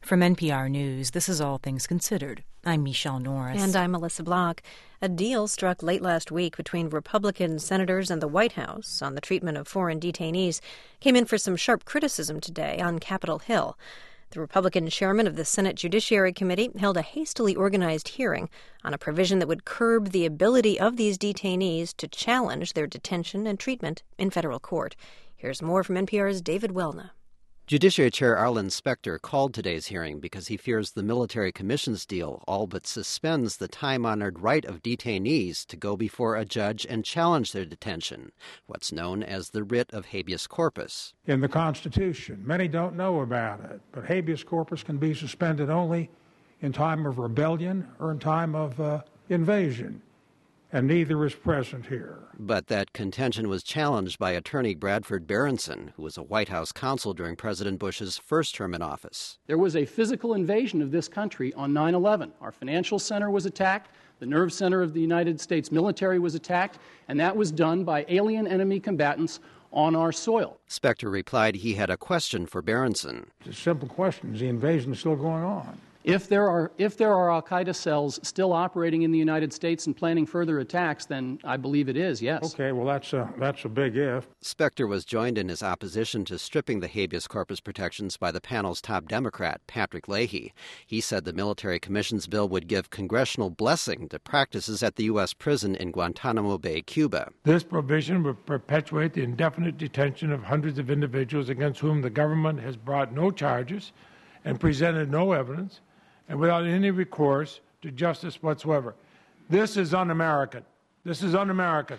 From NPR News, this is All Things Considered. I'm Michelle Norris. And I'm Melissa Block. A deal struck late last week between Republican senators and the White House on the treatment of foreign detainees came in for some sharp criticism today on Capitol Hill. The Republican chairman of the Senate Judiciary Committee held a hastily organized hearing on a provision that would curb the ability of these detainees to challenge their detention and treatment in federal court. Here's more from NPR's David Welna. Judiciary Chair Arlen Specter called today's hearing because he fears the military commissions deal all but suspends the time-honored right of detainees to go before a judge and challenge their detention, what's known as the writ of habeas corpus. In the Constitution, many don't know about it, but habeas corpus can be suspended only in time of rebellion or in time of invasion, and neither is present here. But that contention was challenged by attorney Bradford Berenson, who was a White House counsel during President Bush's first term in office. There was a physical invasion of this country on 9/11. Our financial center was attacked, the nerve center of the United States military was attacked, and that was done by alien enemy combatants on our soil. Specter replied he had a question for Berenson. It's a simple question. Is the invasion still going on? If there are al-Qaeda cells still operating in the United States and planning further attacks, then I believe it is, yes. Okay, well, that's a big if. Specter was joined in his opposition to stripping the habeas corpus protections by the panel's top Democrat, Patrick Leahy. He said the military commissions bill would give congressional blessing to practices at the U.S. prison in Guantanamo Bay, Cuba. This provision would perpetuate the indefinite detention of hundreds of individuals against whom the government has brought no charges and presented no evidence, and without any recourse to justice whatsoever. This is un-American. This is un-American.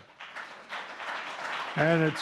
And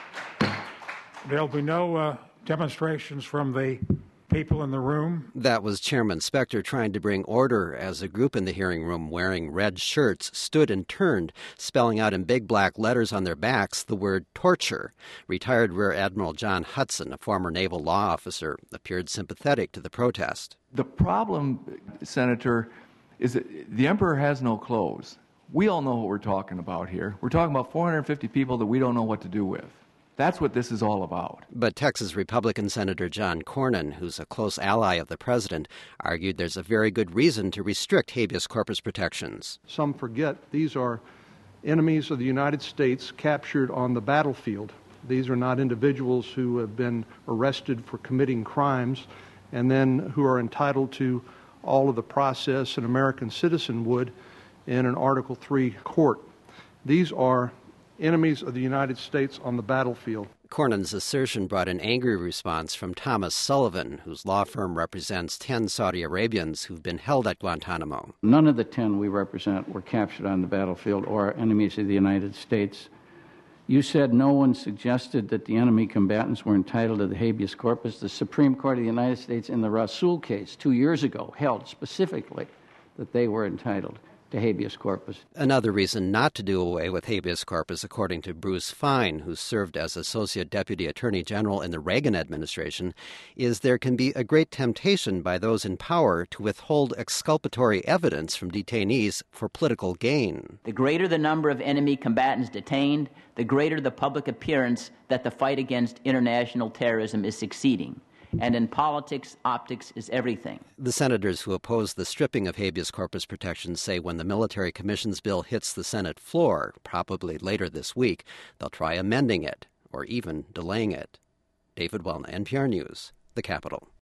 there'll be no demonstrations from the people in the room. That was Chairman Specter trying to bring order as a group in the hearing room wearing red shirts stood and turned, spelling out in big black letters on their backs the word torture. Retired Rear Admiral John Hudson, a former naval law officer, appeared sympathetic to the protest. The problem, Senator, is that the emperor has no clothes. We all know what we're talking about here. We're talking about 450 people that we don't know what to do with. That's what this is all about. But Texas Republican Senator John Cornyn, who's a close ally of the president, argued there's a very good reason to restrict habeas corpus protections. Some forget these are enemies of the United States captured on the battlefield. These are not individuals who have been arrested for committing crimes and then who are entitled to all of the process an American citizen would in an Article III court. These are enemies of the United States on the battlefield. Cornyn's assertion brought an angry response from Thomas Sullivan, whose law firm represents 10 Saudi Arabians who've been held at Guantanamo. None of the 10 we represent were captured on the battlefield or are enemies of the United States. You said no one suggested that the enemy combatants were entitled to the habeas corpus. The Supreme Court of the United States in the Rasul case 2 years ago held specifically that they were entitled to habeas corpus. Another reason not to do away with habeas corpus, according to Bruce Fein, who served as Associate Deputy Attorney General in the Reagan administration, is there can be a great temptation by those in power to withhold exculpatory evidence from detainees for political gain. The greater the number of enemy combatants detained, the greater the public appearance that the fight against international terrorism is succeeding. And in politics, optics is everything. The senators who oppose the stripping of habeas corpus protections say when the military commissions bill hits the Senate floor, probably later this week, they'll try amending it or even delaying it. David Welna, NPR News, the Capitol.